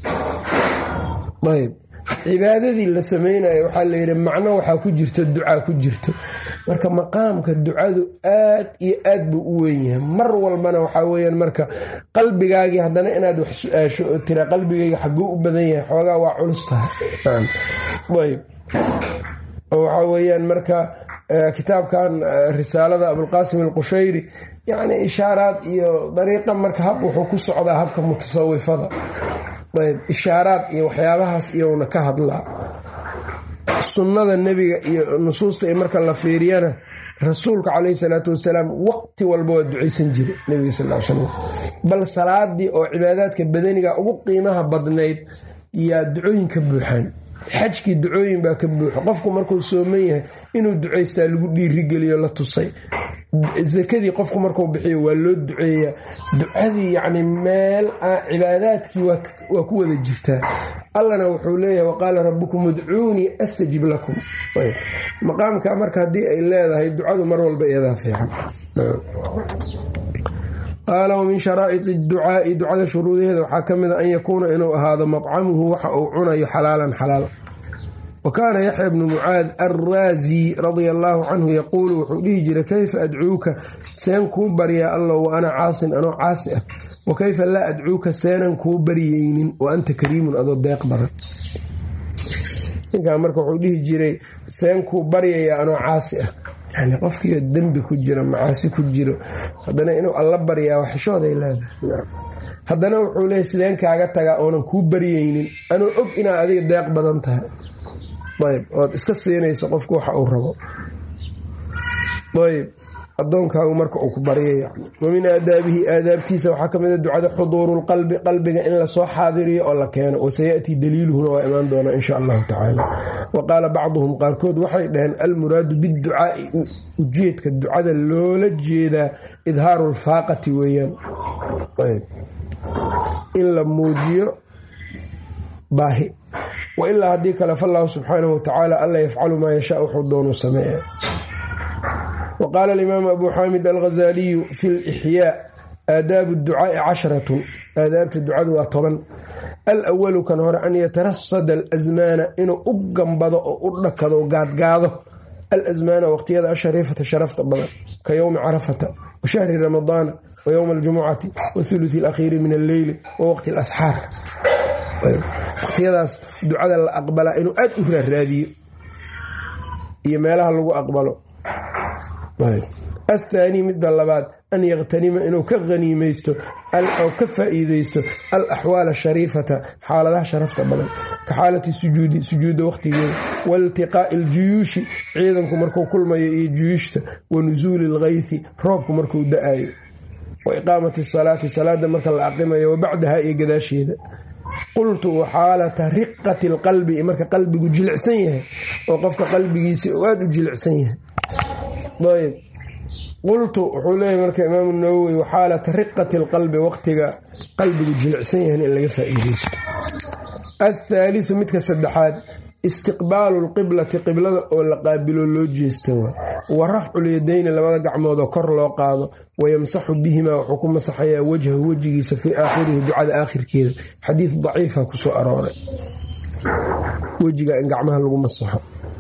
ayb cibaadadii la sameeyay waxa la yiri macno waxa ku jirta ducaa ku jirto marka maqaamka ducadu aad iyo aad buu u weyn yahay mar walbana waxa weeyaan marka qalbigaagi hadana inaad wax su'aasho oo tira qalbigayga xaguu u badan yahay xoogaa waa culus tahay ayb waxa weeyaan marka kitaabkan risaalada Abul Qasim al-Qushayri yani ishaaraad iyo dariiqa marka hab wuxuu ku socdaa habka mutasawwifada ayb ishaaraad iyo waxyaabahaas iyona ka hadlaa sunnada nabiga iyo nusuusta ee marka la fiiriyana rasuulka kaleey salaatu wasalaam waqti walba waa duceysan jiray nabiga sallallahu alayhi wasallam bal salaadii oo cibaadaadka badaniga ugu qiimaha badnayd yaa ducooyinka buuxaan xajkii ducooyin baa ka buuxo qofku markuu sooman yahay inuu duceystaa lagu dhiirigeliyo la tusay zakadii qofku markuu bixiyo waa loo duceeyaa ducadii yacni meel cibaadaadkii waa ku wada jirtaa allana wuxuu leeyahay waqaala rabbukum udcuunii astajib lakum maqaamka marka haddii ay leedahay ducadu mar walba iyadaa fiican قال ومن شرائط الدعاء دعاء شروطه وحكم أن يكون إنه هذا مطعمه وعنى حلالا حلالا وكان يحيى بن معاذ الرازي رضي الله عنه يقول وحليجر كيف أدعوك سينكو بريا الله وأنا عاص أنا عاسئ وكيف لا أدعوك سينكو بريين وأنت كريم أذو يقبر كان مركو حليجر سينكو بريا أنا عاسئ يعني قفكي الدنب كجرة معاسي كجرة هذا إنه الله بريا وحشو ذي لا هذا نوع عليه سلين كعجتها أنا كوب بريين أنا أب إن هذه الدقيق بدنتها طيب إسكسيني يسقف كوح أو ربع طيب أدونك هو مركو أكبرية يعني ومن آدابه آداب تيسا وحكم من الدعاء حضور القلب قلبك إن لصح حاضري ولا كان وسيأتي دليله هنا وإيمان دونه إن شاء الله تعالى وقال بعضهم قال كود وحي لأن المراد بالدعاء وجيت كالدعاء اللولة جيدا إظهار الفاقة ويان طيب إلا موجيه باهي وإلا هديك لفالله سبحانه وتعالى ألا يفعل ما يشاء حضون سماء وقال الإمام أبو حامد الغزالي في الإحياء آداب الدعاء عشرة آداب الدعاء وطبعا الأول كان هو أن يترصد الأزمان إنه أقم بضع أركض وقاد قاضه الأزمان وقت يدع شريفة شرفت بضع كيوم عرفة وشهر رمضان ويوم الجمعة والثلث الأخير من الليل ووقت الأسحار waqtiyadaas ducada la aqbalaa inuu aad u raaraadiyo iyo meelaha lagu aqbalo. athaani midda labaad an yaqtanima inuu ka haniimaysto oo ka faa'iidaysto al axwaal ashariifata xaaladaha sharafta badan ka xaalati sujuudi sujuudda waqtigeeda waltiqaa'i aljuyuushi ciidanku markuu kulmayo iyo juyuushta wa nusuuli alghaythi roobku markuu da-ayo wa iqaamati salaati salaada marka la aqimayo wa bacdaha iyo gadaasheeda. qultu waxaalata riqati alqalbi marka qalbigu jilicsan yahay oo qofka qalbigiisa uu aad u jilicsan yahay. ayb qultu wuxuu leeyahy marka imaamu nawowi waxaalata riqati alqalbi waqtiga qalbigu jilicsan yahay in laga faa'iidaysto. athaaliu midka saddexaad istiqbaalu lqiblati qiblada oo la qaabilo loo jeesta wa rafcu lyadayni labada gacmoodoo kor loo qaado wayamsaxu bihimaa wuxuu ku masaxayaa wajhahu wejigiisa fii aakhirihi ducada aakhirkeeda. xadiid daciifa kusoo arooray wejiga in gacmaha lagu masaxo,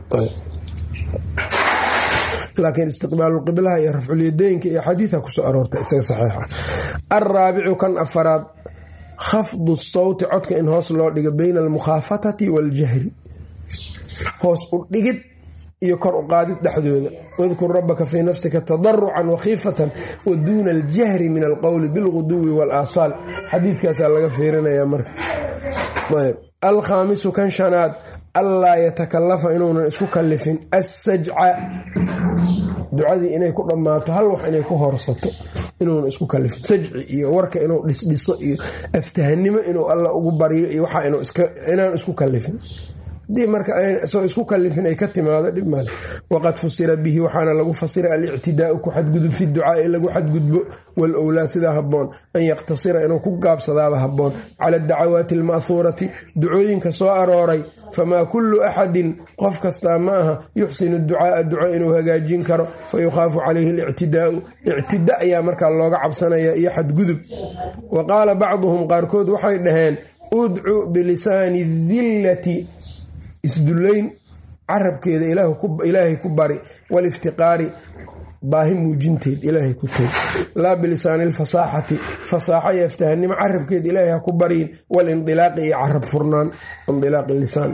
laakiin istiqbaalu qiblaha iyo rafculyadaynka iyo xadiidha kusoo aroortay isaga saxiixa. alraabicu kan afaraad khafdu sawti codka in hoos loo dhigo bayna almukhaafatati waaljahri, hoos u dhigid iyo kor u qaadid dhexdooda. wadkur rabbaka fii nafsika tadarucan wakhiifatan wa duuna aljahri min alqowli bilguduwi waalasaal. xadiidkaasaa laga fiirinayaa marka. alkhaamisu kan shanaad allaa yatakalafa inuunan isku kalifin assajca ducadii inay ku dhammaato hal wax inay ku horsato inuunan isku kalifin. sajci iyo warka inuu dhisdhiso iyo aftahanimo inuu alla ugu baryo iyo waxa inaan isku kalifin. haddii marka soo isku kalifin ay ka timaado dhib male. waqad fusira bihi waxaana lagu fasira alictidaau ku xadgudub fi ducaai lagu xadgudbo walowlaa sidaa haboon an yaqtasira inuu ku gaabsadaaba haboon cala adacawaati alma'huurati ducooyinka soo arooray. famaa kullu axadin qof kastaa ma aha yuxsinu ducaaa duco inuu hagaajin karo fayukhaafu calayhi alictidaau. ictida ayaa markaa looga cabsanaya iyo xadgudub. wa qaala bacduhum qaarkood waxay dhaheen udcu bilisaani dillati isdullayn carabkeeda ilaahay ku bari waliftiqaari baahi muujinteed ilaahay ku teg laa bilisaani alfasaaxati fasaaxa iyo aftahanimo carabkeed ilaahay ha ku baryin walindilaaqi iyo carab furnaan indilaaqi lisaan.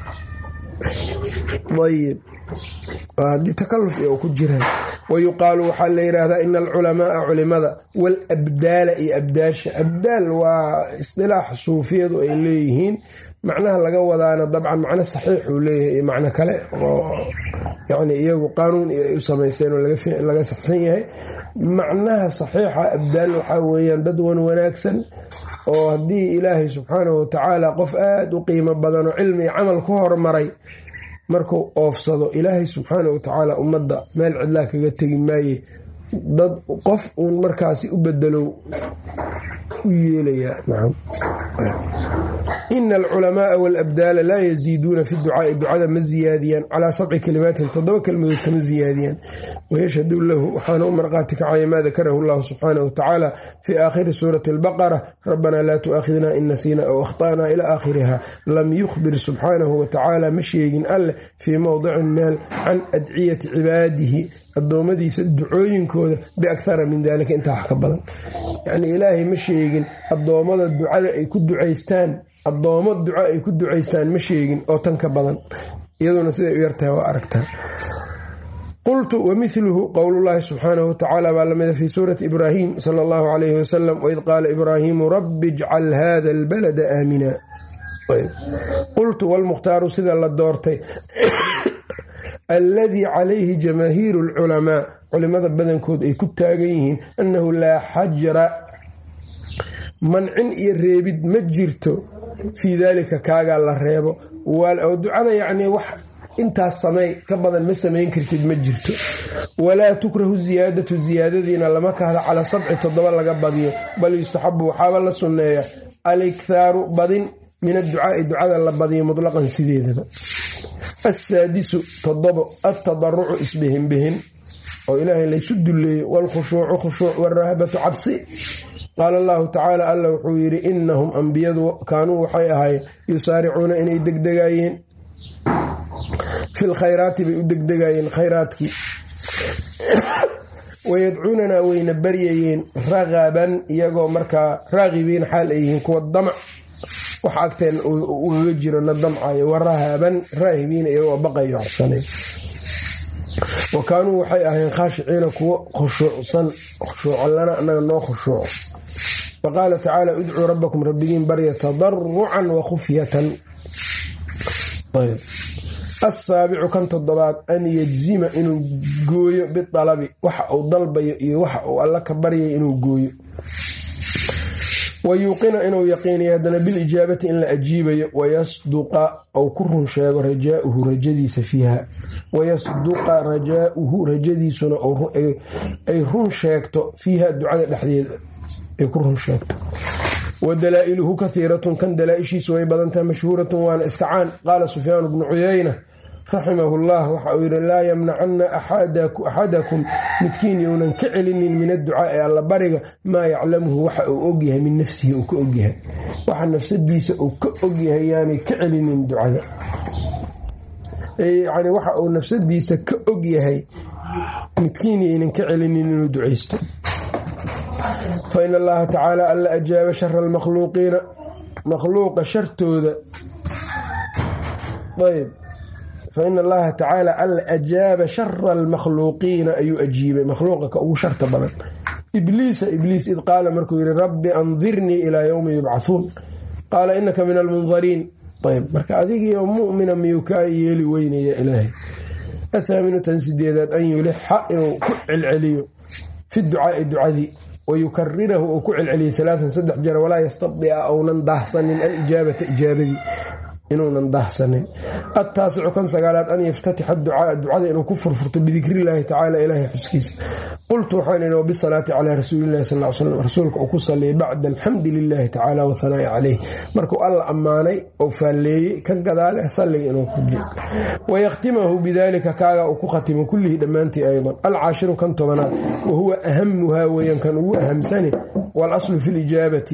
ayb haddii takalluf iyo ku jiraan. wayuqaalu waxaa la yidhaahdaa ina alculamaaa culimada walabdaala iyo abdaasha. abdaal waa isdilaax suufiyadu ay leeyihiin, macnaha laga wadaana dabcan macno saxiix uu leeyahay iyo macno kale oo yani iyagu qaanuun ay u samaysteen oo laga saxsan yahay. macnaha saxiixa abdaal waxaa weeyaan dad wan wanaagsan oo haddii ilaahay subxaanahu watacaala qof aad u qiimo badan oo cilmi iyo camal ku hormaray markuu oofsado ilaahay subxaanahu watacaala ummadda meel cidlaa kaga tegi maaye dad qof uun markaasi u bedelo u yeelayaa. nacam ina alculamaaa walabdaala laa yaziiduuna fi ducaai ducada ma ziyaadiyaan calaa sabci kalimaatin toddoba kelmadood kama ziyaadiyaan. wayashhadu lahu waxaana u marqaati kacaya maa dakarahu llahu subxaanahu watacaala fii aakhiri suurati albaqara rabbanaa laa tu'aakhidna in nasiina aw akhta'naa ilaa aakhiriha. lam yukhbir subxaanahu watacaala ma sheegin alleh fii mowdicin meel can adciyati cibaadihi addoommadiisa ducooyinkooda biakhara min dalika intaa wax ka badan. yacnii ilaahay ma sheegin addoommada ducada ay ku ducaystaan addoommo duco ay ku ducaystaan ma sheegin oo tan ka badan, iyaduna siday u yartahay waa aragtaa. qultu wamiluhu qowlullaahi subxaanahu watacaala baa lamida fii suurati ibraahim sala allahu calayhi wasalam waid qaala ibraahiimu rabbi ijcal hada albalada aamina. qultu walmukhtaaru sida la doortay alladii calayhi jamaahiiru alculamaa culimada badankood ay ku taagan yihiin annahu laa xajra mancin iyo reebid ma jirto fii daalika kaagaa la reebo oo ducada yacnii wax intaas samey ka badan ma samayn kartid ma jirto. walaa tukrahu ziyaadatu ziyaadadiina lama kahda calaa sabci toddoba laga badiyo bal yustaxabu waxaaba la sunneeya alikhaaru badin min adducaai ducada la badiyo mutlaqan sideedaba. assaadisu toddobo altadarucu isbehinbehin oo ilaahay laysu dulleeyo waalkhushuucu khushuuc waalrahabatu cabsi. qaala allahu tacaala alla wuxuu yidhi inahum ambiyadu kaanuu waxay ahaayeen yusaaricuuna inay degdegaayeen fil khayraati bay u degdegaayeen khayraadkii wayadcuunanaa wayna baryayeen ragaban iyagoo markaa raagibiin xaal ay yihiin kuwa damac wax agteen ugaga jiro na damcayo warahaaban raahibiina iyagoo baqayo cabsanay wa kaanuu waxay ahayn khaashiciina kuwo khushuucsan khushuuco lana annaga noo khushuuco waqaala tacaala udcuu rabbakum rabbigiin barya tadarucan wa khufyatan. ayb asaabicu kan toddobaad an yajzima inuu gooyo bidalabi waxa uu dalbayo iyo waxa uu alla ka baryay inuu gooyo wayuuqina inuu yaqiiniyo haddana bilijaabati in la ajiibayo wayasduqa ou ku run sheego rajaauhu rajadiisa fiiha wayasduqa rajaauhu rajadiisuna ay run sheegto fiiha ducada dhexdeeda ay ku run sheegto. wadalaa'iluhu kahiiratun kan dalaa-ishiisu way badantaha mashhuuratun waana iska caan. qaala sufyaan bnu cuyayna raximahu llah waxa uu yidhi laa yamnacana axadakum midkiin younan ka celinin min adducaa'i alla bariga maa yaclamuhu waxa uu ogyahay min nafsihi uu ka ogyahay waxa nafsadiisa uu ka ogyahay yaanay ka celinin ducada yani waxa uu nafsadiisa ka ogyahay midkiin yaynan ka celinin inuu ducaysto. fain allaha tacaala alla ajaaba shara almakhluuqiina makhluuqa shartooda ayb fain allaha tacaala alla ajaaba shara almakhluuqiina ayuu ajiibay makhluuqa ka ugu sharta badan ibliisa ibliis id qaala markuu yidhi rabbi andirnii ilaa yowmi yubcahuun qaala inaka min almundariin. ayb marka adigiio mu'mina miyuu kaa yeeli weynaya ilaahay. athaaminu tan sideedaad an yulixa inuu ku celceliyo fi ducaai ducadii wayukarirahu uu ku celceliyay alaaan saddex jeer walaa yastabdia ounan daahsanin alijaabata ijaabadii inuunan daahsanin. attaasicu kan sagaalaad an yaftatixa ducaaa ducada inuu ku furfurto bidikriillaahi tacaala ilaahay xuskiisa. qultu waxaan idhi wabisalaati calaa rasuulillahi sal l slam rasuulka uu ku saliyay bacda alxamdi lilaahi tacaala wahanaa'i caleyh markuu alla ammaanay oo faalleeyey ka gadaale salliga inuu ku jiro wayakhtimahu bidaalika kaaga uu ku khatimo kullihii dhammaantii aydan. alcaashiru kan tobanaad wa huwa ahamuhaa weeyaan kan ugu ahamsani waalaslu fi lijaabati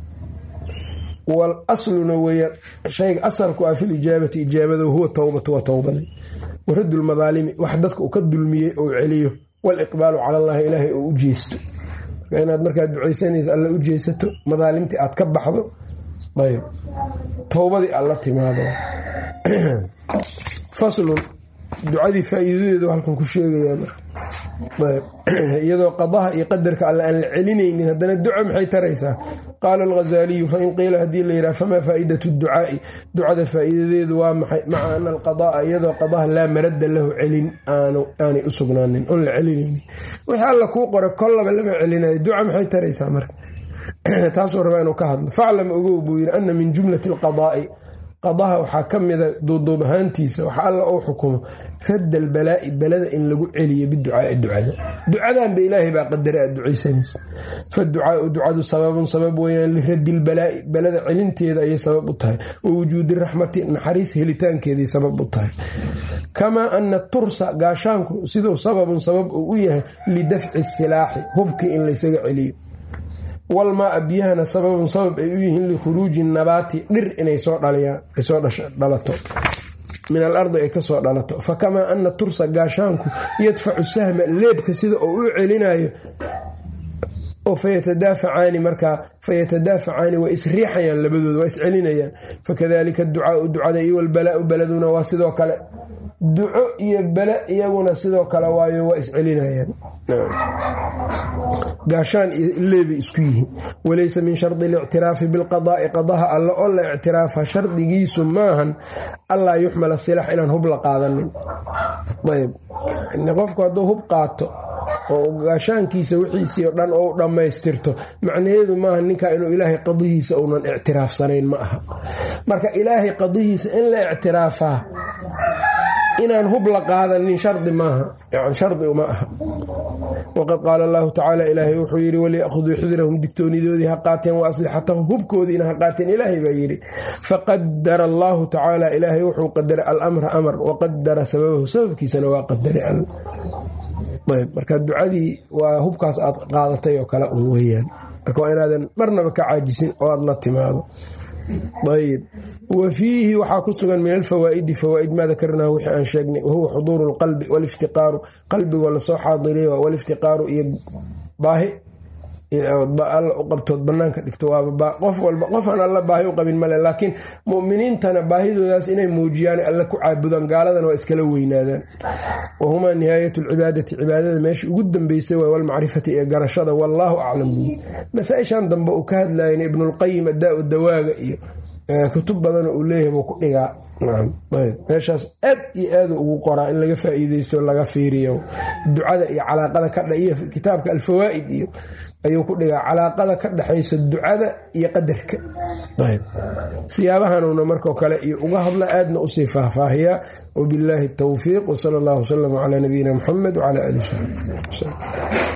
walasluna weeyaan shayga asalku ah filijaabati ijaabada huwa towbatu waa towbada waradu lmadaalimi wax dadka uu ka dulmiyey ou celiyo waliqbaalu cala allahi ilaahay oo u jeesto marka inaad markaad ducaysanaysa alla u jeesato madaalimtii aad ka baxdo ayb towbadii aad la timaado. faslun ducadii faa'iidadeedu halkan ku sheegaya iyadoo qadaha iyo qadarka alle aan la celinaynin haddana duco maxay taraysaa. qaala alghazaaliyu fain qiila haddii la yidhaha famaa faa'idatu ducaa'i ducada faa'iidadeedu waa maxay maca ana alqada'a iyadoo qadaha laa maradda lahu celin aanay u sugnaanin oon la celinaynin wixii alla kuu qora kollaba lama celinayo duca maxay taraysaa marka taasuu rabaa inuu ka hadlo. faclam ogow buu yidhi ana min jumlati alqadaa'i qadaha waxaa ka mida duuduub ahaantiisa waxa alla uu xukumo radd albalaa'i balada in lagu celiyo biducaai ducada ducadanba ilaahay baa qadara aad ducaysanaysa. faducaau ducadu sababun sabab weyaan liraddi lbalaa'i balada celinteeda ayay sabab u tahay wa wujuudi raxmati naxariis helitaankeeday sabab u tahay. kamaa ana tursa gaashaanku siduu sababun sabab uu u yahay lidafci silaaxi hubkii in laysaga celiyo walmaa biyahana sababun sabab ay u yihiin likhuruuji nabaati dhir inay soo dhaliyaan ay soo dhalato min alardi ay kasoo dhalato. fakamaa ana tursa gaashaanku yadfacu sahma leebka sida uu u celinayo oo fayatadaafacaani markaa fayatadaafacaani waa isriixayaan labadooda waa iscelinayaan. fakadalika ducaau ducada iyo walbalaau baladuna waa sidoo kale duco iyo bala iyaguna sidoo kale waayo waa iscelinayaan gaashaan iyo leebay isku yihiin. walaysa min shardi اlictiraafi bilqadaa'i qadaha alla oo la ictiraafa shardigiisu maahan allaa yuxmala silax inaan hub la qaadanin. ayb qofku hadduu hub qaato oo gaashaankiisa wixiisii oo dhan oo u dhammaystirto macnaheedu maaha ninkaa inuu ilaahay qadihiisa uunan ictiraafsanayn ma aha. marka ilaahay qadihiisa in la ictiraafaa inaan hub la qaadanin shardi maaha yani shardi uma aha. waqad qaala allahu tacaala ilaahay wuxuu yidhi waliya'khuduu xidrahum digtoonidoodii ha qaateen wa aslixatahum hubkoodiina ha qaateen ilaahay baa yidhi. faqadara allahu tacaala ilaahay wuxuu qadaray alamra amar waqadara sababahu sababkiisana waa qadaray al ayb marka ducadii waa hubkaas aad qaadatay oo kale un weyaan marka waa inaadan marnaba ka caajisin oo aad la timaado. ayb wa fiihi waxaa ku sugan min alfawaa'idi fawaa'id maa dakarnaa wixii aan sheegnay wahuwa xuduuru lqalbi waliftiqaaru qalbigoo lasoo xaadiriy waliftiqaaru iyo baahi alla u qabtood bannaanka dhigto waaba qof walba qofaan alla baahi u qabin male, laakiin mu'miniintana baahidoodaas inay muujiyaan alla ku caabudaan, gaaladana waa iskala weynaadaan. wahumaa nihaayatu lcibaadati, cibaadada meesha ugu dambeysay waay, walmacrifati ee garashada. wallaahu aclam buyi masaa-ishan dambe uu ka hadlayan ibnulqayim addaa-u dawaaga iyo kutub badan uu leeyahay buu ku dhigaa. meeshaas aad iyo aad ugu qoraa in laga faa'iideysto laga fiiriyo ducada iyo calaaqada ka dha iyo kitaabka alfawaa'id iyo ayuu ku dhigaa calaaqada ka dhexaysa ducada iyo qadarka. siyaabahanuna markoo kale iyo uga hadla aadna usii faahfaahiyaa. wabillaahi tawfiiq, wasala allahu wasalam calaa nabiyina muxamed wacala aalihi wasaxbihi.